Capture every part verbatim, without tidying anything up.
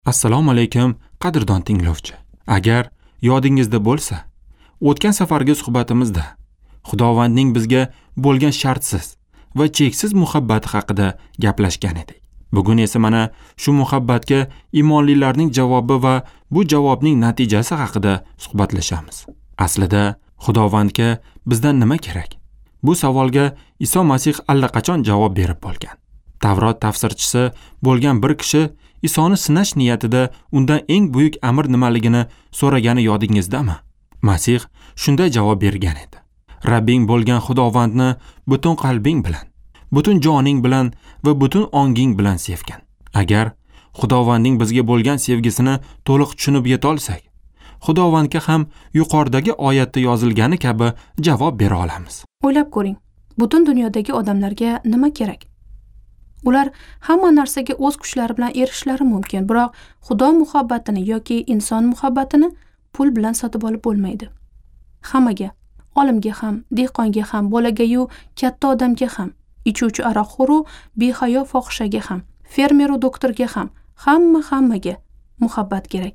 Assalomu alaykum, qadrdon tinglovchi. Agar yodingizda bo'lsa, o'tgan safargi suhbatimizda Xudovandning bizga bo'lgan shartsiz va cheksiz muhabbati haqida gaplashgan edik. Bugun esa mana shu muhabbatga iymonlilarning javobi va bu javobning natijasi haqida suhbatlashamiz. Aslida Xudovandga bizdan nima kerak? Bu savolga Iso Masih allaqachon javob berib bo'lgan. Tavrot tafsirchisi bo'lgan bir kishi Isoni sinash niyatida undan eng buyuk amr nimaligini so'ragani yodingizdami? Masih shunday javob bergan edi. Rabbing bo'lgan Xudovandni butun qalbing bilan, butun joning bilan va butun onging bilan sevgin. Agar Xudovandning bizga bo'lgan sevgisini to'liq tushunib yetolsak, Xudovandga ham yuqoridagi oyatda yozilgani kabi javob bera olamiz. O'ylab ko'ring, butun dunyodagi odamlarga nima kerak? Ular hamma narsaga o'z kuchlari bilan erishishlari mumkin, biroq Xudo muhabbatini yoki inson muhabbatini pul bilan sotib olib bo'lmaydi. Hammaga, olimga ham, dehqonga ham, bolagayu katta odamga ham, ichuvchi aroqxo'ru behayo fohishaga ham, fermeru doktorga ham, hamma hammaga muhabbat kerak.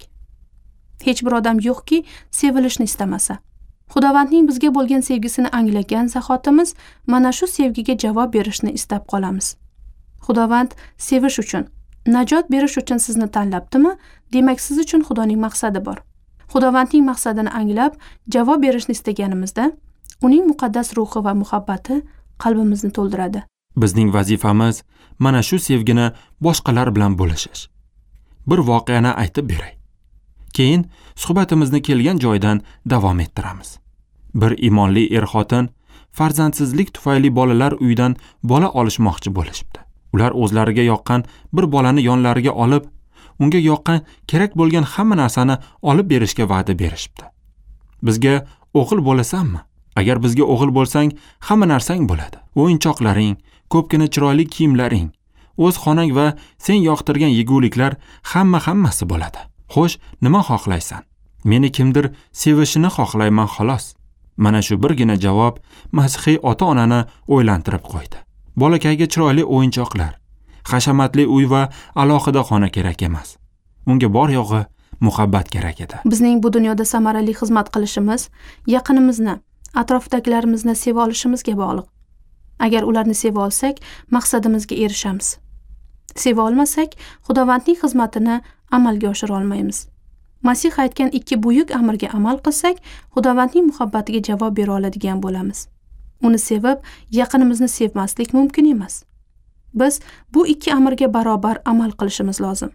Hech bir odam yo'qki, sevilishni istamasa. Xudovandning bizga bo'lgan sevgisini anglagan zahotimiz mana shu sevgiga javob berishni istab qolamiz. Xudovand sevish uchun, najot berish uchun sizni tanlabdimi? Demak, siz uchun Xudoning maqsadi bor. Xudovandning maqsadini anglab, javob berishni istaganimizda, uning muqaddas ruhi va muhabbati qalbimizni to'ldiradi. Bizning vazifamiz mana shu sevgini boshqalar bilan bo'lishish. Bir voqeani aytib beray. Keyin suhbatimizni kelgan joydan davom ettiramiz. Bir iymonli er-xotin farzandsizlik tufayli bolalar uyidan bola olishmoqchi bo'lishibdi. Ular o'zlariga yoqqan bir bolani yonlariga olib, unga yoqqan kerak bo'lgan hamma narsani olib berishga va'da berishibdi. Bizga o'g'il bo'lasanmi? Agar bizga o'g'il bo'lsang, hamma narsang bo'ladi. O'yinchoqlaring, ko'pgina chiroyli kiyimlaring, o'z xonang va sen yoqtirgan yeguliklar hamma hammasi bo'ladi. Xo'sh, nima xohlaysan? Meni kimdir sevishini xohlayman xolos. Mana shu birgina javob Masihiy ota-onani o'ylantirib qo'ydi. Bolakayga chiroyli o'yinchoqlar, hashamatli uy va alohida xona kerak emas. Unga bor yo'g'i muhabbat kerak edi. Bizning bu dunyoda samarali xizmat qilishimiz yaqinimizni, atrofdagilarimizni seva olishimizga bog'liq. Agar ularni seva olsak, maqsadimizga erishamiz. Seva olmasak, Xudovandning xizmatini amalga oshira olmaymiz. Masih aytgan ikki buyuk amrga amal qilsak, Xudovandning muhabbatiga javob bera oladigan bo'lamiz. Uni sevib, yaqinimizni sevmaslik mumkin emas. Biz bu ikki amirga barobar amal qilishimiz lozim.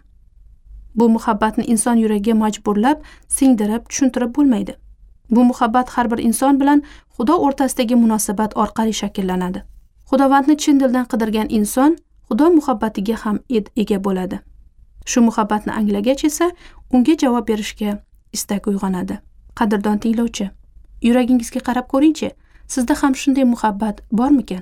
Bu muhabbatni inson yuragiga majburlab, singdirib, tushuntirib bo'lmaydi. Bu muhabbat har bir inson bilan Xudo o'rtasidagi munosabat orqali shakllanadi. Xudovandni chin dildan qidirgan inson Xudo muhabbatiga ham ega bo'ladi. Shu muhabbatni anglagach esa unga javob berishga istak uyg'onadi. Qadrdon tinglovchi, yuragingizga qarab ko'ring-chi, sizda ham shunday muhabbat bormikan?